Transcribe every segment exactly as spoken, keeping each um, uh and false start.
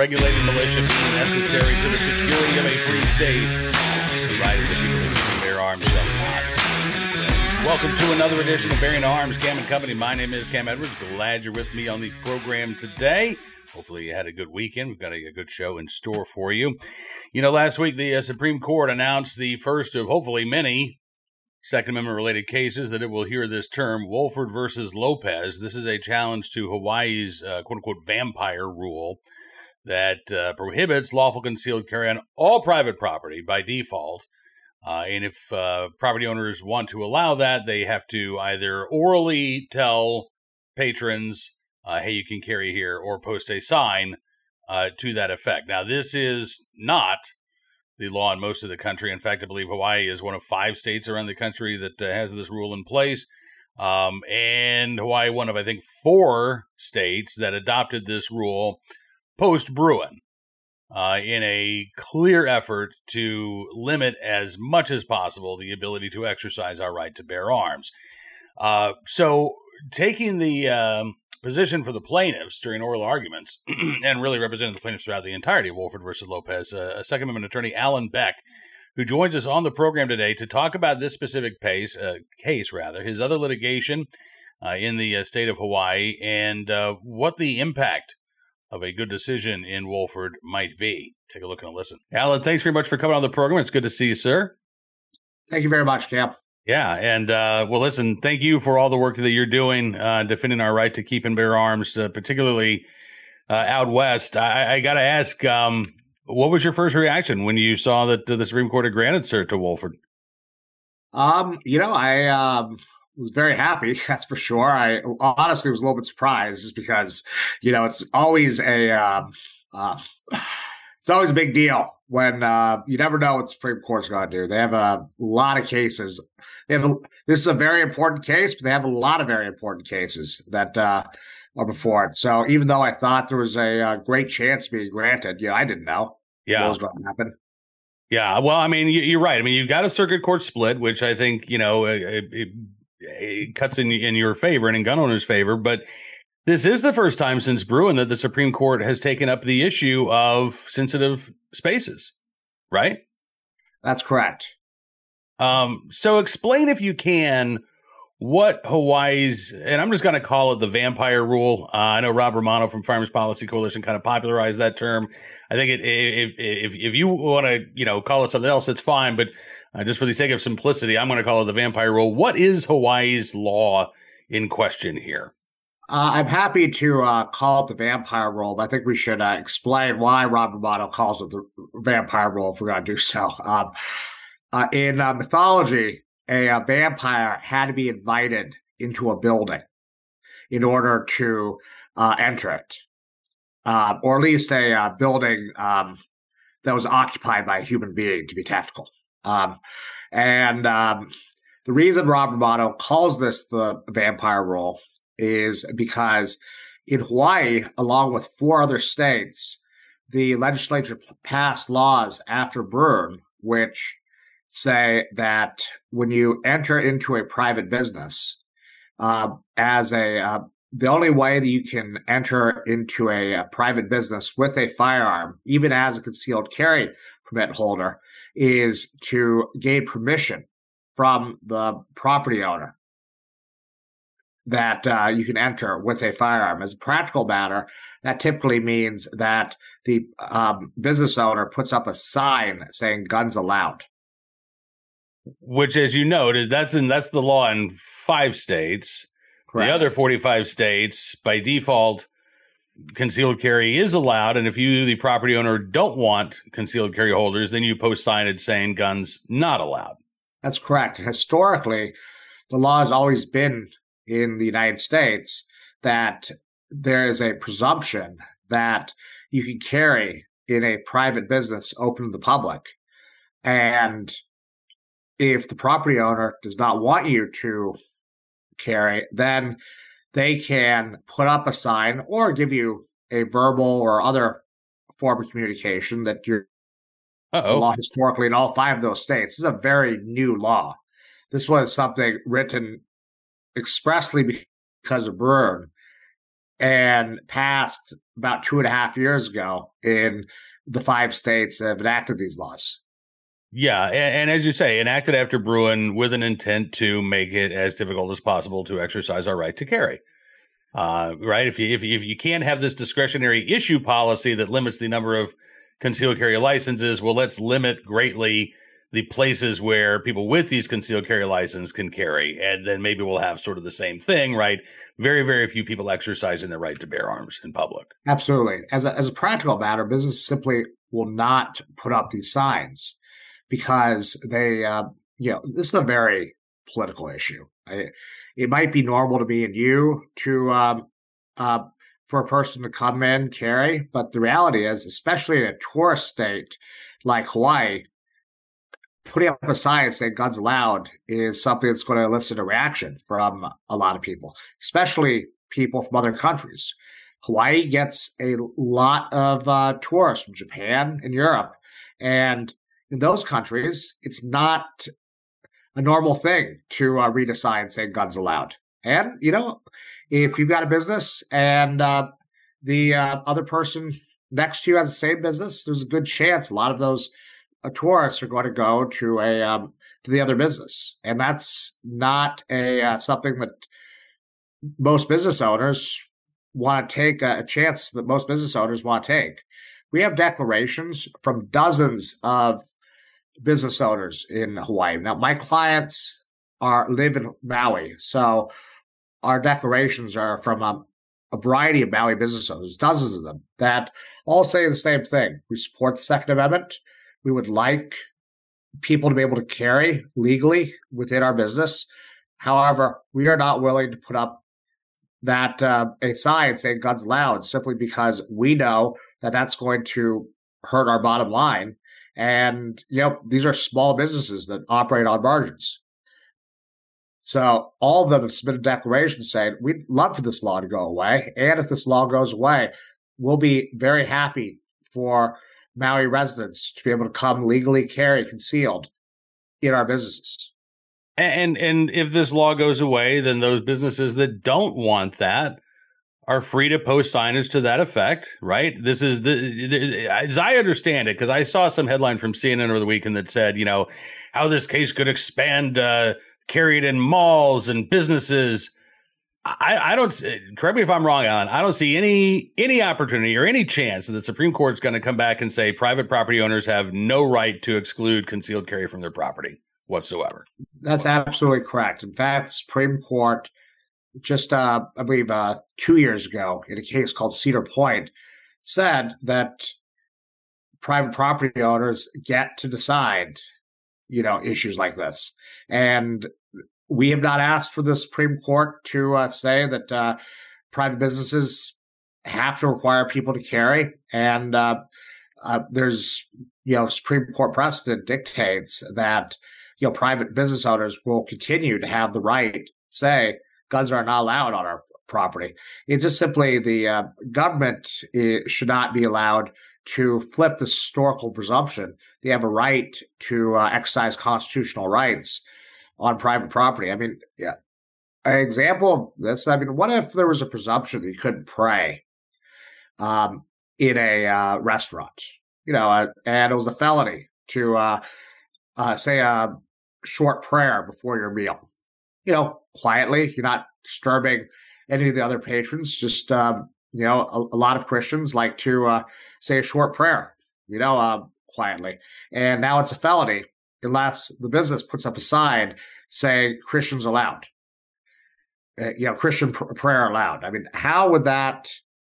self-regulating militia being necessary to the security of a free state, the right of the people to keep and bear arms shall not infringe. Welcome to another edition of Bearing Arms, Cam and Company. My name is Cam Edwards. Glad you're with me on the program today. Hopefully you had a good weekend. We've got a, a good show in store for you. You know, last week the uh, Supreme Court announced the first of hopefully many Second Amendment-related cases that it will hear this term, Wohlford versus Lopez. This is a challenge to Hawaii's uh, quote-unquote vampire rule that uh, prohibits lawful concealed carry on all private property by default. Uh, and if uh, property owners want to allow that, they have to either orally tell patrons, uh, hey, you can carry here, or post a sign uh, to that effect. Now, this is not the law in most of the country. In fact, I believe Hawaii is one of five states around the country that uh, has this rule in place. Um, and Hawaii, one of, I think, four states that adopted this rule post-Bruin uh, in a clear effort to limit as much as possible the ability to exercise our right to bear arms. Uh, so taking the um, position for the plaintiffs during oral arguments and really representing the plaintiffs throughout the entirety of Wohlford versus Lopez, uh, a Second Amendment attorney, Alan Beck, who joins us on the program today to talk about this specific pace, uh, case, rather, his other litigation uh, in the uh, state of Hawaii, and uh, what the impact of a good decision in Wohlford might be. Take a look and a listen. Alan, thanks very much for coming on the program. It's good to see you, sir. Thank you very much, Cam. Yeah, and uh, well, listen, thank you for all the work that you're doing, uh, defending our right to keep and bear arms, uh, particularly uh, out west. I, I got to ask, um, what was your first reaction when you saw that uh, the Supreme Court had granted cert to Wohlford? Um, you know, I um, was very happy, that's for sure. I honestly was a little bit surprised just because, you know, it's always a um, uh, it's always a big deal when uh, you never know what the Supreme Court's going to do. They have a lot of cases. They have a, this is a very important case, but they have a lot of very important cases that uh, are before it. So even though I thought there was a, uh great chance being granted, you know, I didn't know yeah. what was going to happen. Yeah, well, I mean, you're right. I mean, you've got a circuit court split, which I think, you know, it, it, it cuts in, in your favor and in gun owners' favor. But this is the first time since Bruin that the Supreme Court has taken up the issue of sensitive spaces, right? That's correct. Um, so explain, if you can, what Hawaii's, and I'm just going to call it the vampire rule. Uh, I know Rob Romano from Farmers Policy Coalition kind of popularized that term. I think it, if, if, if you want to, you know, call it something else, it's fine. But uh, just for the sake of simplicity, I'm going to call it the vampire rule. What is Hawaii's law in question here? Uh, I'm happy to uh, call it the vampire rule, but I think we should uh, explain why Rob Romano calls it the vampire rule if we're going to do so. Um, Uh, in uh, mythology, a, a vampire had to be invited into a building in order to uh, enter it, uh, or at least a uh, building um, that was occupied by a human being, to be tactical. Um, and um, the reason Rob Romano calls this the vampire rule is because in Hawaii, along with four other states, the legislature passed laws after Bruin, which say that when you enter into a private business, uh, as a uh, the only way that you can enter into a, a private business with a firearm, even as a concealed carry permit holder, is to gain permission from the property owner that uh, you can enter with a firearm. As a practical matter, that typically means that the um, business owner puts up a sign saying "guns allowed." Which, as you noted, that's in that's the law in five states. Correct. The other forty-five states, by default, concealed carry is allowed. And if you, the property owner, don't want concealed carry holders, then you post signage saying guns not allowed. That's correct. Historically, the law has always been in the United States that there is a presumption that you can carry in a private business open to the public. And if the property owner does not want you to carry, then they can put up a sign or give you a verbal or other form of communication that you're Uh-oh. the law historically in all five of those states. This is a very new law. This was something written expressly because of Bruin and passed about two and a half years ago in the five states that have enacted these laws. Yeah, and, and as you say, enacted after Bruen with an intent to make it as difficult as possible to exercise our right to carry. Uh, right? If you, if you if you can't have this discretionary issue policy that limits the number of concealed carry licenses, well, let's limit greatly the places where people with these concealed carry license can carry, and then maybe we'll have sort of the same thing, right? Very, very few people exercising their right to bear arms in public. Absolutely. As a, as a practical matter, businesses simply will not put up these signs because they, uh, you know, this is a very political issue. I, it might be normal to me and you to um, uh, for a person to come in carry, but the reality is, especially in a tourist state like Hawaii, putting up a sign saying guns allowed is something that's going to elicit a reaction from a lot of people, especially people from other countries. Hawaii gets a lot of uh, tourists from Japan and Europe. And in those countries, it's not a normal thing to uh, read a sign saying guns allowed. And, you know, if you've got a business and uh, the uh, other person next to you has the same business, there's a good chance a lot of those uh, tourists are going to go to a um, to the other business. And that's not a uh, something that most business owners want to take, a, a chance that most business owners want to take. We have declarations from dozens of business owners in Hawaii. Now, my clients are live in Maui, so our declarations are from a, a variety of Maui business owners, dozens of them, that all say the same thing. We support the Second Amendment. We would like people to be able to carry legally within our business. However, we are not willing to put up that uh, a sign saying guns allowed simply because we know that that's going to hurt our bottom line. And, you know, these are small businesses that operate on margins. So all of them have submitted declarations saying, we'd love for this law to go away. And if this law goes away, we'll be very happy for Maui residents to be able to come legally carry concealed in our businesses. And and if this law goes away, then those businesses that don't want that are free to post signage to that effect, right? This is the, the as I understand it, because I saw some headline from C N N over the weekend that said, you know, how this case could expand uh, carry it in malls and businesses. I, I don't, correct me if I'm wrong, Alan, I don't see any any opportunity or any chance that the Supreme Court's going to come back and say private property owners have no right to exclude concealed carry from their property whatsoever. That's absolutely correct. In fact, the Supreme Court just, uh, I believe, uh, two years ago in a case called Cedar Point said that private property owners get to decide, you know, issues like this. And we have not asked for the Supreme Court to uh, say that uh, private businesses have to require people to carry. And uh, uh, there's, you know, Supreme Court precedent dictates that, you know, private business owners will continue to have the right to say guns are not allowed on our property. It's just simply the uh, government should not be allowed to flip this historical presumption. They have a right to uh, exercise constitutional rights on private property. I mean, yeah, an example of this, I mean, what if there was a presumption that you couldn't pray um, in a uh, restaurant, you know, uh, and it was a felony to uh, uh, say a short prayer before your meal, you know, quietly, you're not disturbing any of the other patrons. Just, um, you know, a, a lot of Christians like to uh, say a short prayer, you know, uh, quietly. And now it's a felony unless the business puts up a sign saying Christians allowed, uh, you know, Christian pr- prayer allowed. I mean, how would that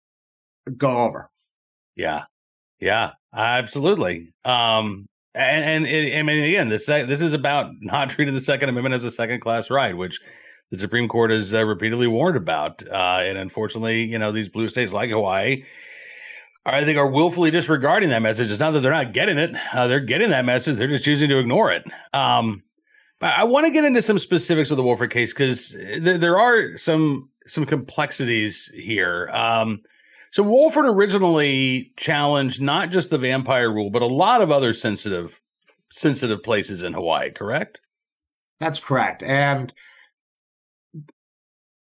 go over? Yeah, yeah, absolutely. Um, and, and it, I mean, again, this this is about not treating the Second Amendment as a second-class right, which the Supreme Court has uh, repeatedly warned about. Uh, and unfortunately, you know, these blue states like Hawaii, I think, are willfully disregarding that message. It's not that they're not getting it. Uh, they're getting that message. They're just choosing to ignore it. Um, but I want to get into some specifics of the Woolford case because th- there are some some complexities here. Um, so Woolford originally challenged not just the vampire rule, but a lot of other sensitive sensitive places in Hawaii, correct? That's correct. And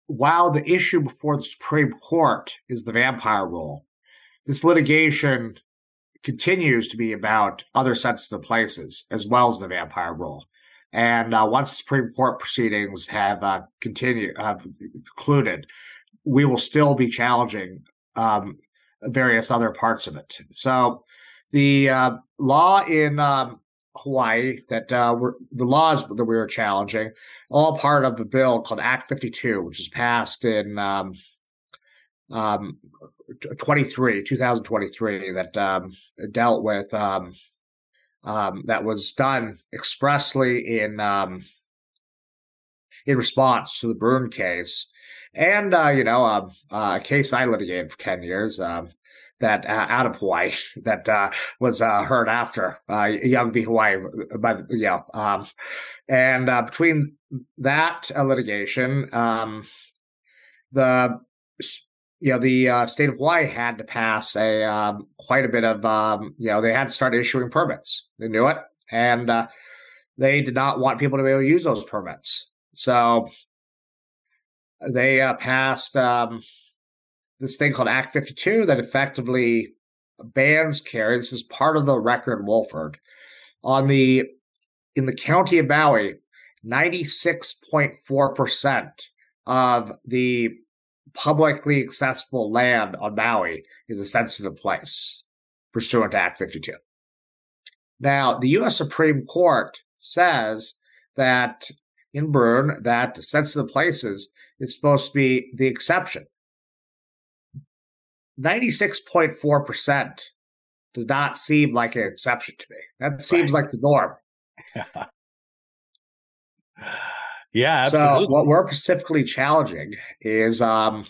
while the issue before the Supreme Court is the vampire rule, this litigation continues to be about other sensitive places as well as the vampire rule. And uh, once the Supreme Court proceedings have uh, continued, have concluded, we will still be challenging um, various other parts of it. So the uh, law in um, Hawaii that uh, were, the laws that we were challenging, all part of the bill called Act fifty-two, which was passed in um, um, twenty-three, twenty twenty-three, that um, dealt with um, um, that was done expressly in um, in response to the Bruen case, and uh, you know uh, uh, a case I litigated for ten years. Um, that uh, out of Hawaii that uh, was uh, heard after uh, Young v. Hawaii, by the, you know, um, and uh, between that uh, litigation, um, the you know the uh, state of Hawaii had to pass a um, quite a bit of um, you know they had to start issuing permits. They knew it, and uh, they did not want people to be able to use those permits, so they uh, passed. Um, this thing called Act fifty-two that effectively bans carry. This is part of the record in Wolford. On the, in the county of Maui, ninety-six point four percent of the publicly accessible land on Maui is a sensitive place pursuant to Act fifty-two. Now, the U S Supreme Court says that in Bruen that sensitive places is supposed to be the exception. ninety-six point four percent does not seem like an exception to me. That seems right. like the norm. Yeah, absolutely. So what we're specifically challenging is um,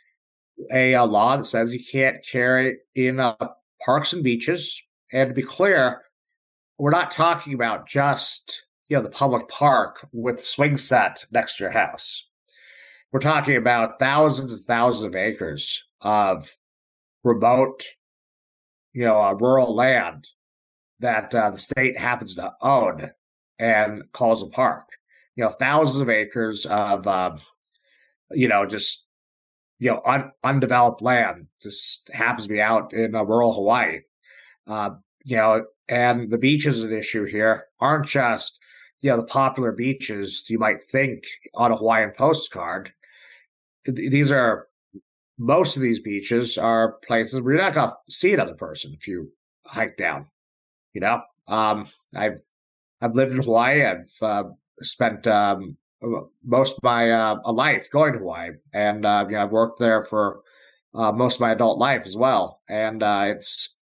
a, a law that says you can't carry in uh, parks and beaches. And to be clear, we're not talking about just you know the public park with swing set next to your house. We're talking about thousands and thousands of acres of remote, you know, uh, rural land that uh, the state happens to own and calls a park. You know, thousands of acres of, um, you know, just, you know, un- undeveloped land just happens to be out in uh, rural Hawaii. Uh, you know, and the beaches at issue here aren't just, you know, the popular beaches you might think on a Hawaiian postcard. Th- these are Most of these beaches are places where you're not going to see another person if you hike down. You know, um, I've I've lived in Hawaii. I've uh, spent um, most of my uh, life going to Hawaii, and uh, you know, I've worked there for uh, most of my adult life as well. And uh, it's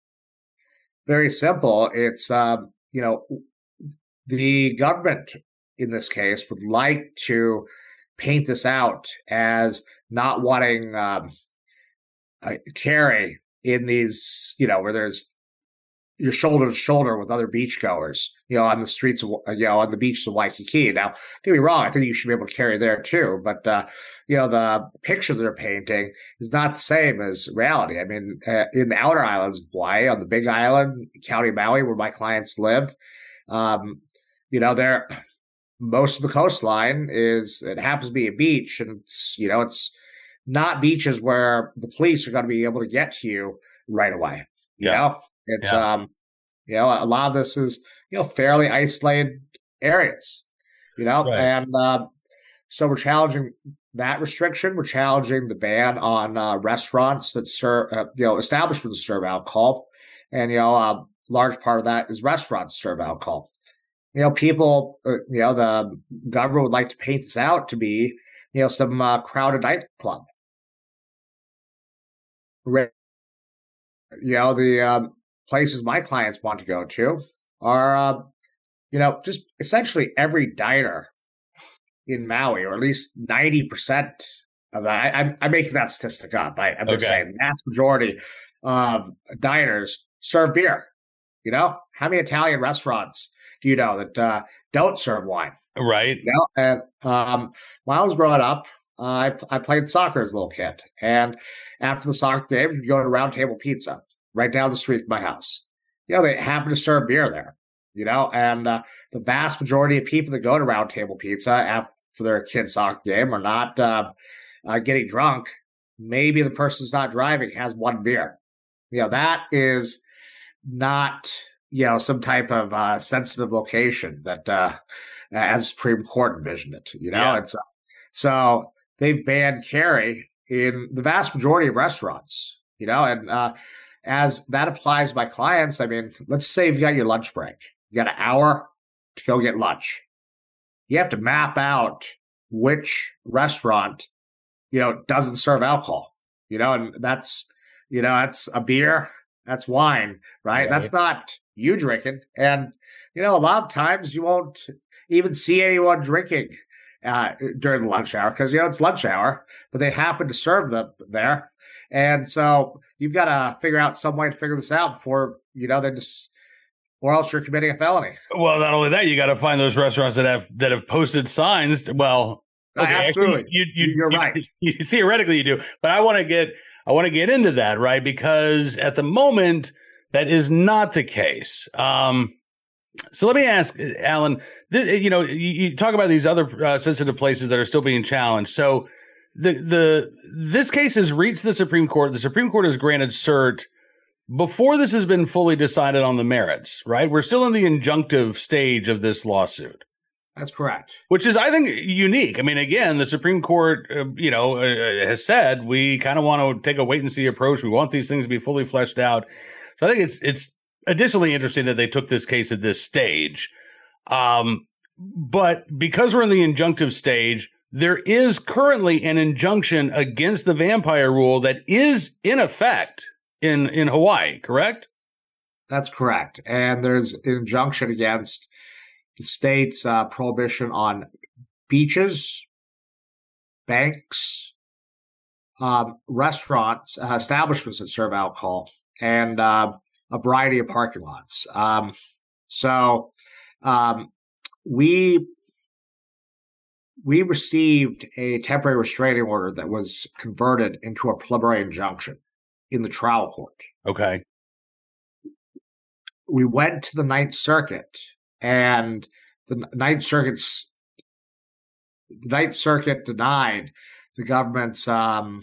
very simple. It's um, you know, the government in this case would like to paint this out as not wanting um, uh, carry in these, you know, where there's you're shoulder to shoulder with other beachgoers, you know, on the streets of, you know, on the beaches of Waikiki. Now, don't get me wrong, I think you should be able to carry there too, but, uh, you know, the picture they're painting is not the same as reality. I mean, uh, in the outer islands of Hawaii, on the Big Island, County of Maui, where my clients live, um, you know, they're, most of the coastline is, it happens to be a beach, and it's, you know, it's not beaches where the police are going to be able to get to you right away. You yeah. know, it's, yeah. um, you know, a lot of this is, you know, fairly isolated areas, you know, right. and, uh, so we're challenging that restriction. We're challenging the ban on, uh, restaurants that serve, uh, you know, establishments that serve alcohol. And, you know, a large part of that is restaurants that serve alcohol. You know, people, uh, you know, the government would like to paint this out to be, you know, some uh, crowded nightclub. You know, the um, places my clients want to go to are, uh, you know, just essentially every diner in Maui, or at least ninety percent of that. I, I'm, I'm making that statistic up. I, I'm just okay. saying the vast majority of diners serve beer. You know, how many Italian restaurants do you know that uh, don't serve wine? Right. You know, and um, when I was growing up, uh, I, I played soccer as a little kid. And after the soccer games, we'd go to Round Table Pizza right down the street from my house. You know, they happen to serve beer there, you know, and uh, the vast majority of people that go to Round Table Pizza after their kid's soccer game are not, uh, uh, getting drunk, maybe the person's not driving, has one beer. You know, that is not, you know, some type of uh, sensitive location that, uh, as Supreme Court envisioned it. You know, Yeah. it's uh, so they've banned carry in the vast majority of restaurants. You know, and uh, as that applies to my clients, I mean, let's say you've got your lunch break, you got an hour to go get lunch. You have to map out which restaurant, you know, doesn't serve alcohol. You know, and that's, you know, that's a beer. That's wine, right? Right. That's not you drinking. And, you know, a lot of times you won't even see anyone drinking uh, during the lunch hour because, you know, it's lunch hour, but they happen to serve them there. And so you've got to figure out some way to figure this out before, you know, they just, or else you're committing a felony. Well, not only that, you got to find those restaurants that have that have posted signs. Well, okay, uh, absolutely, actually, you, you, you're you, right. You, theoretically, you do, but I want to get I want to get into that, right? Because at the moment, that is not the case. Um, so let me ask, Alan. This, you know, you, you talk about these other uh, sensitive places that are still being challenged. So the the this case has reached the Supreme Court. The Supreme Court has granted cert before this has been fully decided on the merits, right? We're still in the injunctive stage of this lawsuit. That's correct. Which is, I think, unique. I mean, again, the Supreme Court, uh, you know, uh, has said we kind of want to take a wait and see approach. We want these things to be fully fleshed out. So I think it's it's additionally interesting that they took this case at this stage. Um, but because we're in the injunctive stage, there is currently an injunction against the vampire rule that is in effect in in Hawaii, correct? That's correct. And there's an injunction against the state's uh, prohibition on beaches, banks, um, restaurants, uh, establishments that serve alcohol, and uh, a variety of parking lots. Um, so um, we we received a temporary restraining order that was converted into a preliminary injunction in the trial court. Okay. We went to the Ninth Circuit, and the Ninth Circuit's the Ninth Circuit denied the government's um,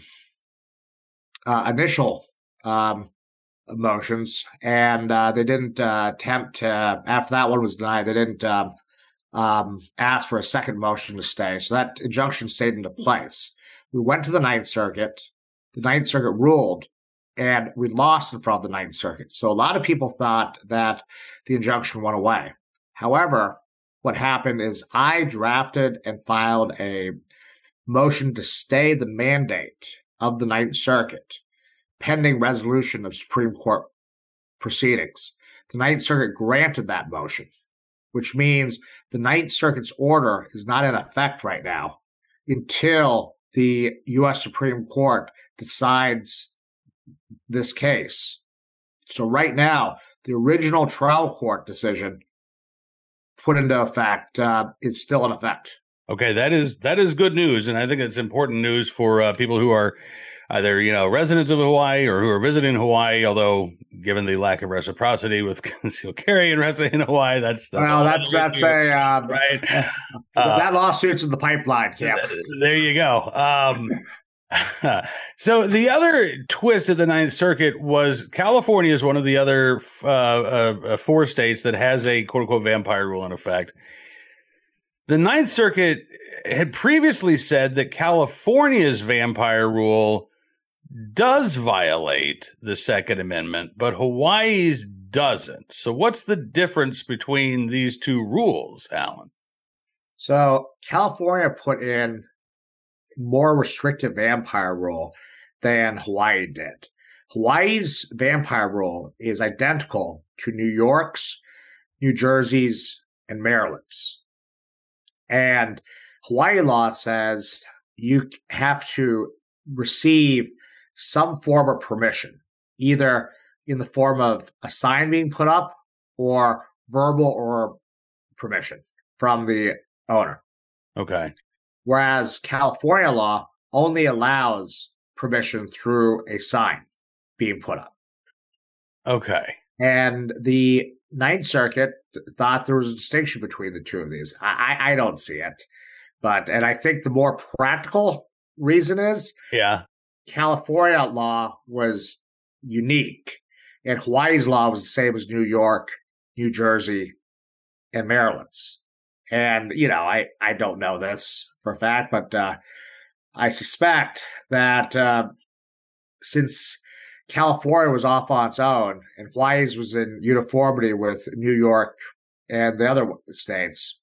uh, initial um, motions, and uh, they didn't uh, attempt to, after that one was denied, they didn't um, um, ask for a second motion to stay. So that injunction stayed into place. We went to the Ninth Circuit. The Ninth Circuit ruled, and we lost in front of the Ninth Circuit. So a lot of people thought that the injunction went away. However, what happened is I drafted and filed a motion to stay the mandate of the Ninth Circuit pending resolution of Supreme Court proceedings. The Ninth Circuit granted that motion, which means the Ninth Circuit's order is not in effect right now until the U S Supreme Court decides this case. So right now, the original trial court decision put into effect uh, is still in effect. Okay, that is that is good news, and I think it's important news for uh, people who are either, you know, residents of Hawaii or who are visiting Hawaii. Although, given the lack of reciprocity with concealed carry and residing in Hawaii, that's that's well, that's that's a um, right. uh, that lawsuit's in the pipeline, Cam. There you go. Um, so the other twist of the Ninth Circuit was California is one of the other uh, uh, four states that has a quote unquote vampire rule in effect. The Ninth Circuit had previously said that California's vampire rule does violate the Second Amendment, but Hawaii's doesn't. So what's the difference between these two rules, Alan? So California put in more restrictive vampire rule than Hawaii did. Hawaii's vampire rule is identical to New York's, New Jersey's, and Maryland's. And Hawaii law says you have to receive some form of permission, either in the form of a sign being put up or verbal or permission from the owner. Okay. Whereas California law only allows permission through a sign being put up. Okay. And the Ninth Circuit thought there was a distinction between the two of these. I, I don't see it. But, and I think the more practical reason is Yeah. California law was unique, and Hawaii's law was the same as New York, New Jersey, and Maryland's. And, you know, I, I don't know this for a fact, but uh, I suspect that uh, since California was off on its own and Hawaii's was in uniformity with New York and the other states,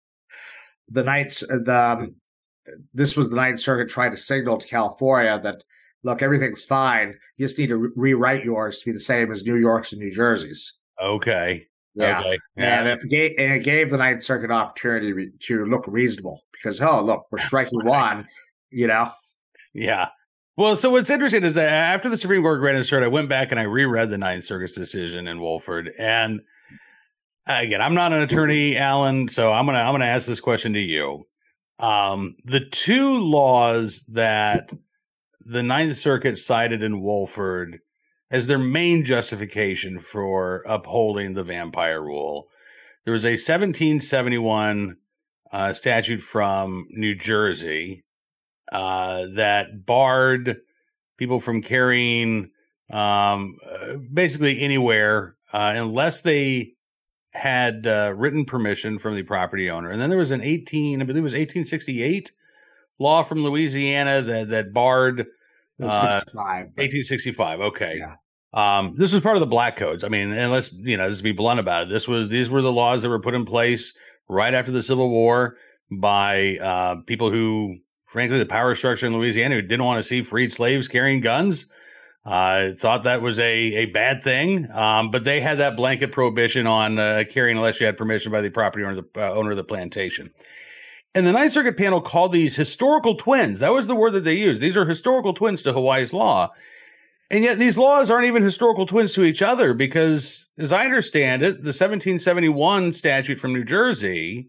the Ninth, the um, this was the Ninth Circuit trying to signal to California that, look, everything's fine. You just need to re- rewrite yours to be the same as New York's and New Jersey's. Okay. Yeah. Okay. Yeah. And, it gave, and it gave the Ninth Circuit an opportunity to look reasonable because, oh, look, we're striking one, you know? Yeah. Well, so what's interesting is that after the Supreme Court granted cert, I went back and I reread the Ninth Circuit's decision in Wolford. And again, I'm not an attorney, Alan, so I'm gonna I'm gonna ask this question to you. Um, the two laws that the Ninth Circuit cited in Wolford as their main justification for upholding the vampire rule, there was a seventeen seventy-one uh, statute from New Jersey uh, that barred people from carrying um, uh, basically anywhere uh, unless they had uh, written permission from the property owner. And then there was an eighteen, I believe it was eighteen sixty-eight law from Louisiana that, that barred uh, eighteen sixty-five. Okay. Yeah. Um, this was part of the Black Codes. I mean, and let's, you know, just be blunt about it. This was, these were the laws that were put in place right after the Civil War by uh, people who, frankly, the power structure in Louisiana who didn't want to see freed slaves carrying guns. I uh, thought that was a, a bad thing, um, but they had that blanket prohibition on uh, carrying unless you had permission by the property owner, the uh, owner of the plantation. And the Ninth Circuit panel called these historical twins. That was the word that they used. These are historical twins to Hawaii's law. And yet these laws aren't even historical twins to each other because, as I understand it, the seventeen seventy-one statute from New Jersey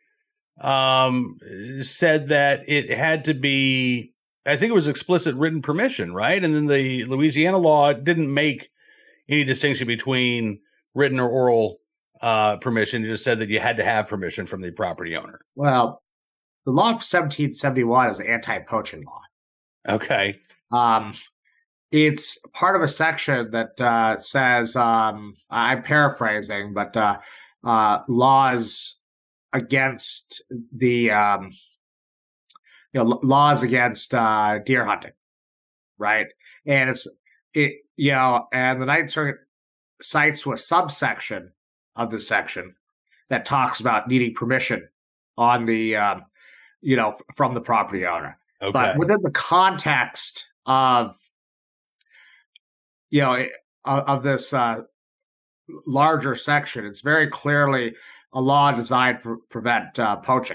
um, said that it had to be, I think it was explicit written permission, right? And then the Louisiana law didn't make any distinction between written or oral uh, permission. It just said that you had to have permission from the property owner. Well, the law of seventeen seventy-one is the anti-poaching law. Okay. Um, it's part of a section that uh, says, um, I'm paraphrasing, but uh, uh, laws against the um, you know, laws against uh, deer hunting, right? And it's it, you know, and the Ninth Circuit cites to a subsection of the section that talks about needing permission on the, um, you know, f- from the property owner. Okay. But within the context of, you know, of, of this uh, larger section, it's very clearly a law designed to pre- prevent uh, poaching.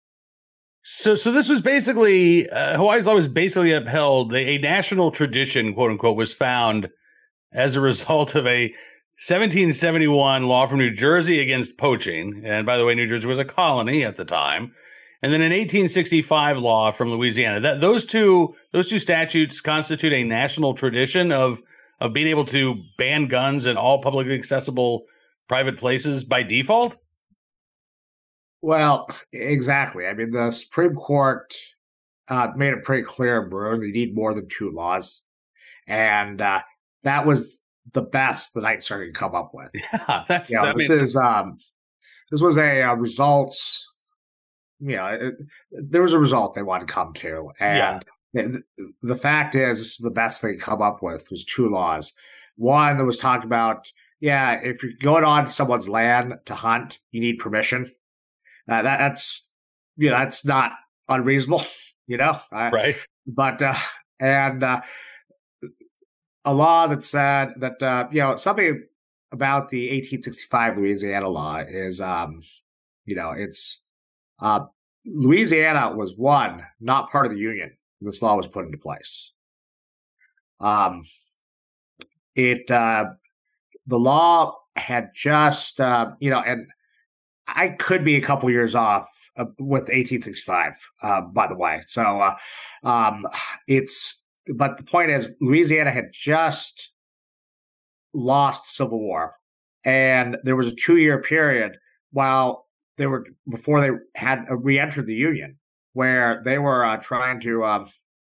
So, so this was basically uh, Hawaii's law was basically upheld. A national tradition, quote unquote, was found as a result of a seventeen seventy-one law from New Jersey against poaching. And by the way, New Jersey was a colony at the time. And then an eighteen sixty-five law from Louisiana. That those two those two statutes constitute a national tradition of of being able to ban guns in all publicly accessible private places by default. Well, exactly. I mean, the Supreme Court uh, made it pretty clear, Bruin, they need more than two laws. And uh, that was the best the Ninth Circuit could come up with. Yeah, that's you know, that this means- is um, this was a uh, results. You know, it, there was a result they wanted to come to, and Yeah. the, the fact is, this is the best they could come up with was two laws. One that was talked about. Yeah, if you're going on someone's land to hunt, you need permission. Uh, that, that's, you know, that's not unreasonable, you know? Uh, right. But, uh, and uh, a law that said that, uh, you know, something about the eighteen sixty-five Louisiana law is, um, you know, it's, uh, Louisiana was one, not part of the Union when this law was put into place. Um, it, uh, the law had just, uh, you know, and I could be a couple years off uh, with eighteen sixty-five, uh, by the way. So uh, um, it's, but the point is, Louisiana had just lost Civil War, and there was a two-year period while they were before they had re-entered the Union, where they were uh, trying to, um,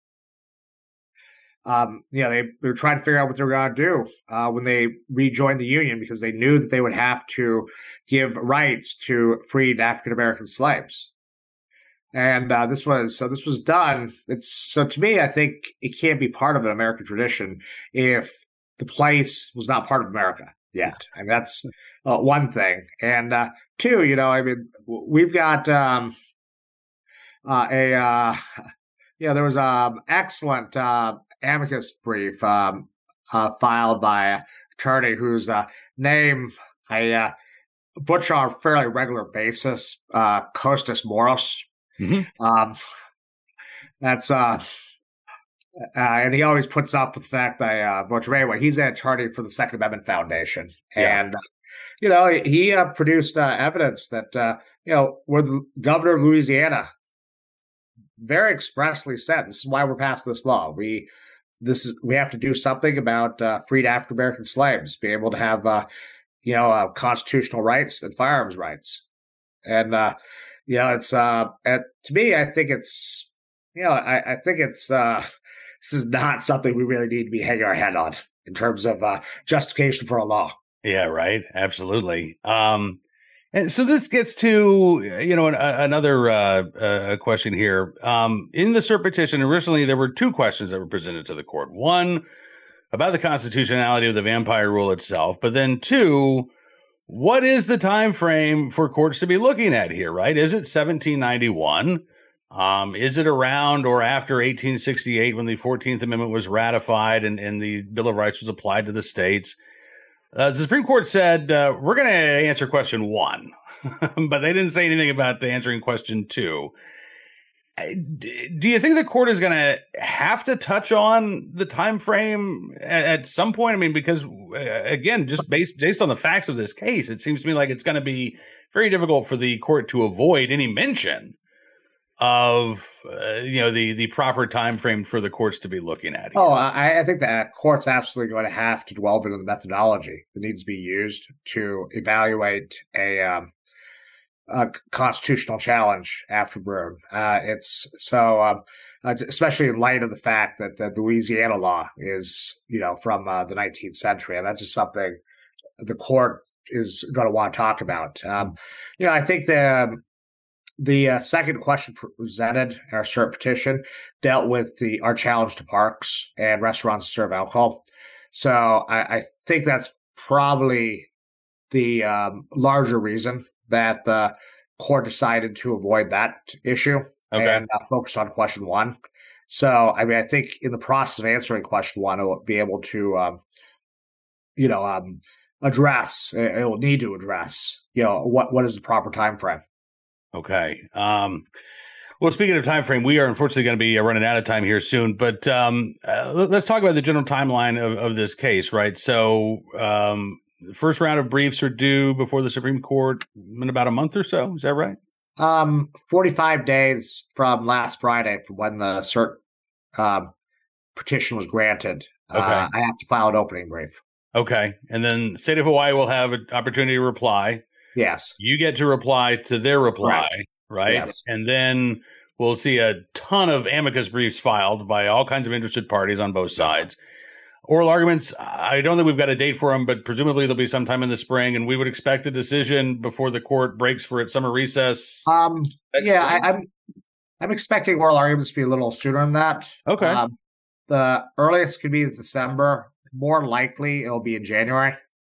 um, you know, they, they were trying to figure out what they were going to do uh, when they rejoined the Union because they knew that they would have to give rights to freed African American slaves. And uh, this was so. This was done. It's so to me. I think it can't be part of an American tradition if the place was not part of America yet. I mean, that's uh, one thing. And uh, two, you know, I mean, we've got um, uh, a uh, yeah. There was an excellent uh, amicus brief um, uh, filed by an attorney whose uh, name I uh, butcher on a fairly regular basis, uh, Costas Moros. Mm-hmm. Um, that's uh, uh, and he always puts up with the fact that uh, butcher anyway. He's an attorney for the Second Amendment Foundation, Yeah. and uh, you know he uh, produced uh, evidence that uh, you know where the governor of Louisiana very expressly said, "This is why we're passing this law. We this is we have to do something about uh, freed African American slaves, be able to have uh, you know uh, constitutional rights and firearms rights." And uh, you know, it's uh, and to me, I think it's you know, I, I think it's uh, this is not something we really need to be hanging our head on in terms of uh, justification for a law. Yeah, right. Absolutely. Um, and so this gets to, you know, an, a, another uh, uh, question here. Um, in the cert petition, originally there were two questions that were presented to the court. One about the constitutionality of the vampire rule itself, but then two, what is the time frame for courts to be looking at here, right? Is it seventeen ninety-one? Um, is it around or after eighteen sixty-eight when the fourteenth Amendment was ratified and, and the Bill of Rights was applied to the states? Uh, the Supreme Court said, uh, we're going to answer question one, but they didn't say anything about answering question two. Do you think the court is going to have to touch on the time frame at, at some point? I mean, because uh, again, just based based on the facts of this case, it seems to me like it's going to be very difficult for the court to avoid any mention of uh, you know the the proper time frame for the courts to be looking at here. Oh, I, I think the court's absolutely going to have to delve into the methodology that needs to be used to evaluate a um, a constitutional challenge after Bruen. Uh, it's so, um, uh, especially in light of the fact that the Louisiana law is, you know, from uh, the nineteenth century, and that's just something the court is going to want to talk about. Um, you know, I think the um, the uh, second question presented in our cert petition dealt with the our challenge to parks and restaurants to serve alcohol. So I, I think that's probably the um, larger reason that the court decided to avoid that issue okay. and uh, focus on question one. So, I mean, I think in the process of answering question one, it will be able to, um, you know, um, address, it will need to address, you know, what, what is the proper time frame. Okay. Um, well, speaking of time frame, we are unfortunately going to be running out of time here soon, but um, uh, let's talk about the general timeline of, of this case, right? So, um, the first round of briefs are due before the Supreme Court in about a month or so. Is that right? Um, forty-five days from last Friday, from when the cert um, petition was granted. Okay. Uh, I have to file an opening brief. Okay. And then the state of Hawaii will have an opportunity to reply. Yes. You get to reply to their reply, right? right? Yes. And then we'll see a ton of amicus briefs filed by all kinds of interested parties on both sides. Oral arguments, I don't think we've got a date for them, but presumably they'll be sometime in the spring, and we would expect a decision before the court breaks for its summer recess. Um, yeah, I, I'm I'm expecting oral arguments to be a little sooner than that. Okay. Um, the earliest could be December. More likely, it'll be in January.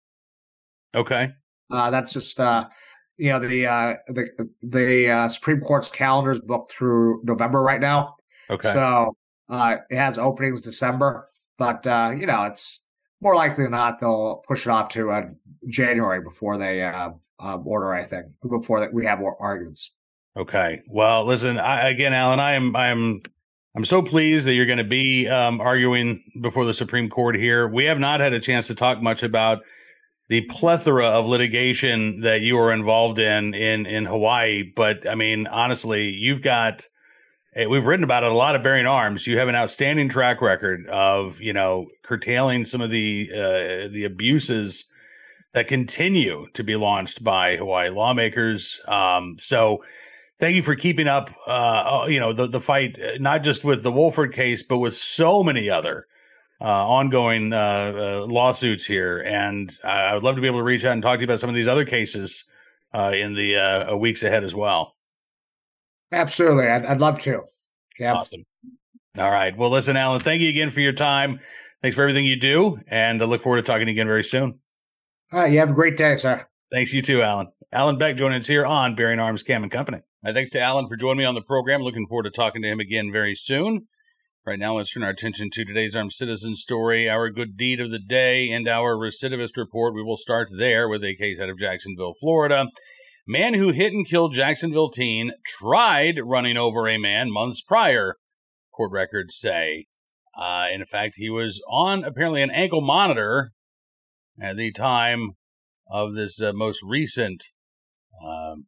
Okay. Uh, that's just uh, you know the uh, the the uh, Supreme Court's calendar is booked through November right now. Okay. So uh, it has openings December. But, uh, you know, it's more likely than not they'll push it off to uh, January before they uh, uh, order, I think, before that we have more arguments. Okay. Well, listen, I, again, Alan, I am I'm I'm so pleased that you're going to be um, arguing before the Supreme Court here. We have not had a chance to talk much about the plethora of litigation that you are involved in in, in Hawaii. But, I mean, honestly, you've got we've written about it a lot of Bearing Arms. You have an outstanding track record of, you know, curtailing some of the uh, the abuses that continue to be launched by Hawaii lawmakers. Um, so thank you for keeping up, uh, you know, the, the fight, not just with the Woolford case, but with so many other uh, ongoing uh, uh, lawsuits here. And I would love to be able to reach out and talk to you about some of these other cases uh, in the uh, weeks ahead as well. Absolutely. I'd, I'd love to. Yeah. Awesome. All right. Well, listen, Alan, thank you again for your time. Thanks for everything you do. And I look forward to talking again very soon. All right. You have a great day, sir. Thanks. You too, Alan. Alan Beck joining us here on Bearing Arms Cam and Company. Right, thanks to Alan for joining me on the program. Looking forward to talking to him again very soon. Right now, let's turn our attention to today's Armed Citizen story, our good deed of the day, and our recidivist report. We will start there with a case out of Jacksonville, Florida. Man who hit and killed Jacksonville teen tried running over a man months prior, court records say. Uh, in fact, he was on apparently an ankle monitor at the time of this uh, most recent, um,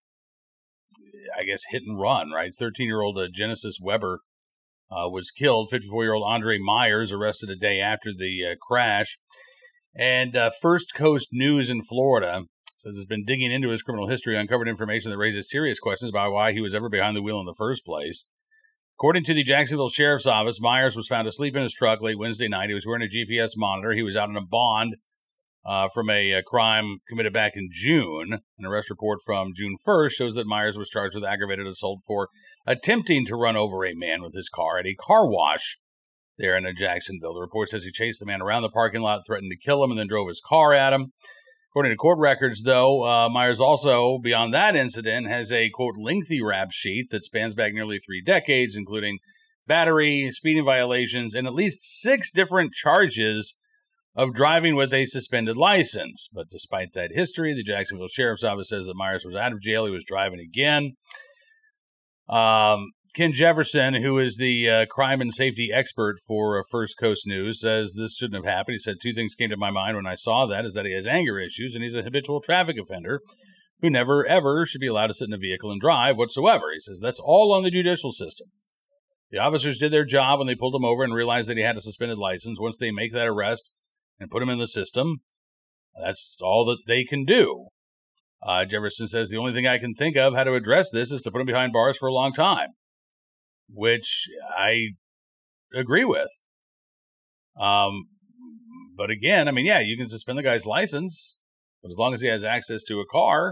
I guess, hit and run, right? thirteen-year-old uh, Genesis Weber uh, was killed. fifty-four-year-old Andre Myers arrested a day after the uh, crash. And uh, First Coast News in Florida says it's been digging into his criminal history, uncovered information that raises serious questions about why he was ever behind the wheel in the first place. According to the Jacksonville Sheriff's Office, Myers was found asleep in his truck late Wednesday night. He was wearing a G P S monitor. He was out on a bond uh, from a, a crime committed back in June. An arrest report from June first shows that Myers was charged with aggravated assault for attempting to run over a man with his car at a car wash there in Jacksonville. The report says he chased the man around the parking lot, threatened to kill him, and then drove his car at him. According to court records, though, uh, Myers also, beyond that incident, has a, quote, lengthy rap sheet that spans back nearly three decades, including battery, speeding violations, and at least six different charges of driving with a suspended license. But despite that history, the Jacksonville Sheriff's Office says that Myers was out of jail. He was driving again. Um, Ken Jefferson, who is the uh, crime and safety expert for uh, First Coast News, says this shouldn't have happened. He said two things came to my mind when I saw that, is that he has anger issues and he's a habitual traffic offender who never, ever should be allowed to sit in a vehicle and drive whatsoever. He says that's all on the judicial system. The officers did their job when they pulled him over and realized that he had a suspended license. Once they make that arrest and put him in the system, that's all that they can do. Uh, Jefferson says the only thing I can think of how to address this is to put him behind bars for a long time, which I agree with. Um, but again, I mean, yeah, you can suspend the guy's license, but as long as he has access to a car,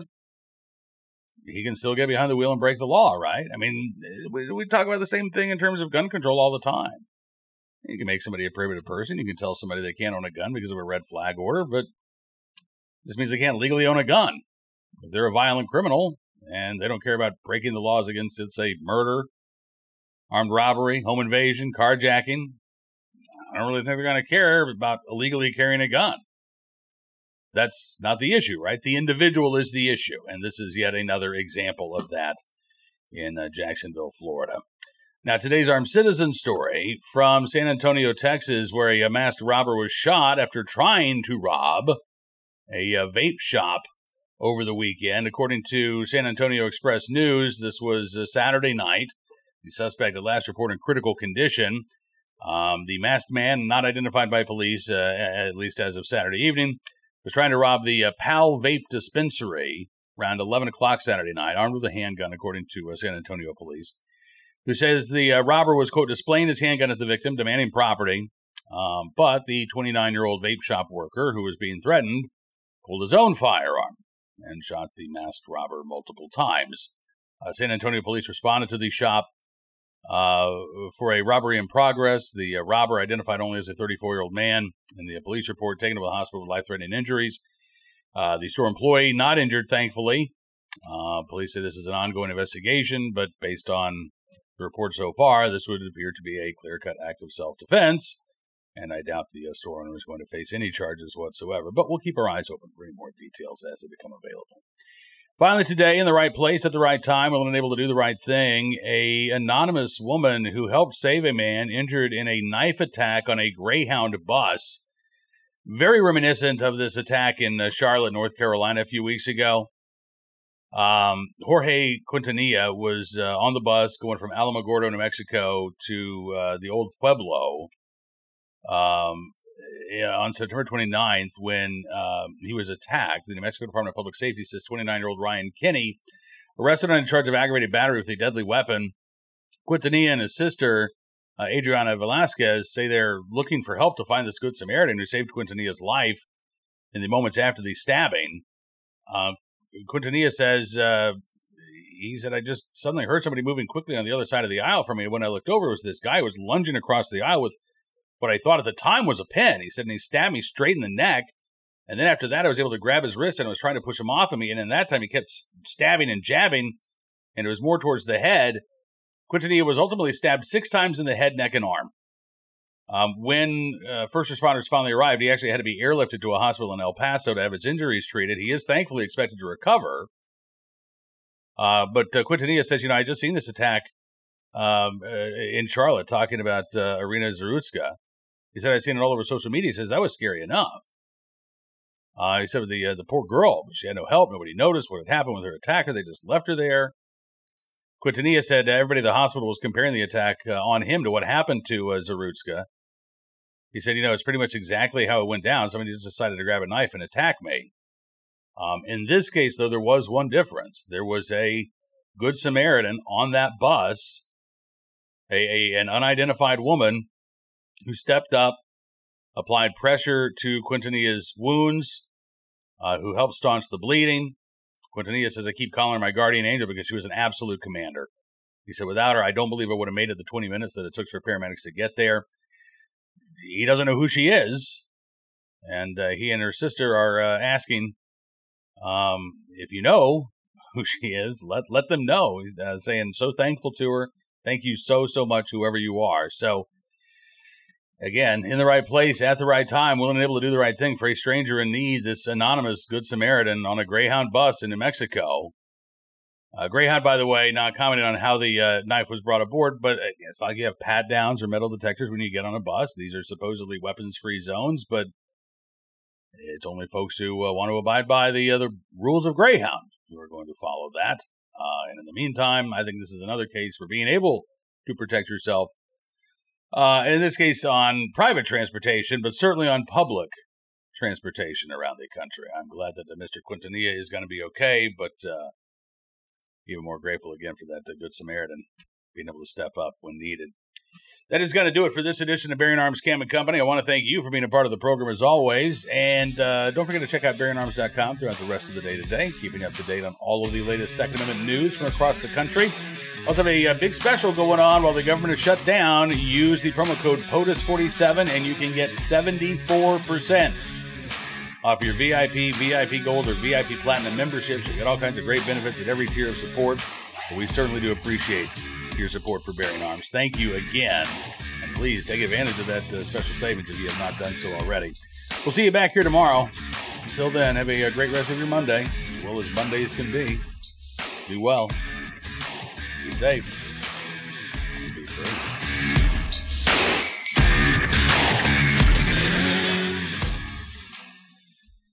he can still get behind the wheel and break the law, right? I mean, we, we talk about the same thing in terms of gun control all the time. You can make somebody a prohibited person. You can tell somebody they can't own a gun because of a red flag order, but this means they can't legally own a gun. If they're a violent criminal and they don't care about breaking the laws against, let's say, murder, armed robbery, home invasion, carjacking, I don't really think they're going to care about illegally carrying a gun. That's not the issue, right? The individual is the issue. And this is yet another example of that in uh, Jacksonville, Florida. Now, today's Armed Citizen story from San Antonio, Texas, where a masked robber was shot after trying to rob a, a vape shop over the weekend. According to San Antonio Express News, this was uh, Saturday night. The suspect, at last report, in critical condition. Um, the masked man, not identified by police, uh, at least as of Saturday evening, was trying to rob the uh, Pal Vape dispensary around eleven o'clock Saturday night, armed with a handgun, according to uh, San Antonio police, who says the uh, robber was, quote, displaying his handgun at the victim, demanding property. Um, but the twenty-nine-year-old vape shop worker who was being threatened pulled his own firearm and shot the masked robber multiple times. Uh, San Antonio police responded to the shop uh, for a robbery in progress. The uh, robber, identified only as a thirty-four-year-old man, in the police report, taken to the hospital with life-threatening injuries. Uh, the store employee, not injured, thankfully. Uh, police say this is an ongoing investigation, but based on the report so far, this would appear to be a clear-cut act of self-defense, and I doubt the uh, store owner is going to face any charges whatsoever. But we'll keep our eyes open for any more details as they become available. Finally today, in the right place at the right time, willing and able to do the right thing, a anonymous woman who helped save a man injured in a knife attack on a Greyhound bus. Very reminiscent of this attack in uh, Charlotte, North Carolina a few weeks ago. Um, Jorge Quintanilla was uh, on the bus going from Alamogordo, New Mexico to uh, the Old Pueblo um, on September twenty-ninth when uh, he was attacked. The New Mexico Department of Public Safety says twenty-nine-year-old Ryan Kinney, arrested on a charge of aggravated battery with a deadly weapon. Quintanilla and his sister uh, Adriana Velasquez say they're looking for help to find this Good Samaritan who saved Quintanilla's life in the moments after the stabbing. Uh, Quintanilla says, uh, he said, I just suddenly heard somebody moving quickly on the other side of the aisle from me. When I looked over, it was this guy who was lunging across the aisle with what I thought at the time was a pen. He said, and he stabbed me straight in the neck. And then after that, I was able to grab his wrist and I was trying to push him off of me. And in that time, he kept stabbing and jabbing, and it was more towards the head. Quintanilla was ultimately stabbed six times in the head, neck, and arm. Um, when uh, first responders finally arrived, he actually had to be airlifted to a hospital in El Paso to have his injuries treated. He is thankfully expected to recover. Uh, but uh, Quintanilla says, you know, I just seen this attack um, uh, in Charlotte, talking about uh, Irina Zarutska. He said, I'd seen it all over social media. He says, that was scary enough. Uh, he said, the uh, the poor girl, she had no help. Nobody noticed what had happened with her attacker. They just left her there. Quintanilla said everybody at the hospital was comparing the attack uh, on him to what happened to uh, Zarutska. He said, you know, it's pretty much exactly how it went down. Somebody just decided to grab a knife and attack me. Um, in this case, though, there was one difference. There was a Good Samaritan on that bus, a, a an unidentified woman who stepped up, applied pressure to Quintanilla's wounds, uh, who helped staunch the bleeding. Quintanilla says, I keep calling her my guardian angel because she was an absolute commander. He said, without her, I don't believe I would have made it the twenty minutes that it took for paramedics to get there. He doesn't know who she is, and uh, he and her sister are uh, asking, um, if you know who she is, let let them know. He's uh, saying, so thankful to her. Thank you so, so much, whoever you are. So, again, in the right place, at the right time, willing and able to do the right thing for a stranger in need, this anonymous Good Samaritan on a Greyhound bus in New Mexico. Uh, Greyhound, by the way, not commenting on how the uh, knife was brought aboard, but it's not like you have pat-downs or metal detectors when you get on a bus. These are supposedly weapons-free zones, but it's only folks who uh, want to abide by the uh, the rules of Greyhound who are going to follow that. Uh, and in the meantime, I think this is another case for being able to protect yourself. Uh, in this case, on private transportation, but certainly on public transportation around the country. I'm glad that uh, Mister Quintanilla is going to be okay, but uh, even more grateful again for that uh, Good Samaritan being able to step up when needed. That is going to do it for this edition of Bearing Arms Cam and Company. I want to thank you for being a part of the program as always. And uh, don't forget to check out bearing arms dot com throughout the rest of the day today, keeping you up to date on all of the latest Second Amendment news from across the country. Also have a, a big special going on while the government is shut down. Use the promo code POTUS forty-seven and you can get seventy-four percent off your V I P, V I P Gold, or V I P Platinum memberships. You get all kinds of great benefits at every tier of support. But we certainly do appreciate your support for Bearing Arms. Thank you again. And please take advantage of that uh, special savings if you have not done so already. We'll see you back here tomorrow. Until then, have a, a great rest of your Monday, as well as Mondays can be. Be well. Be safe. Be free.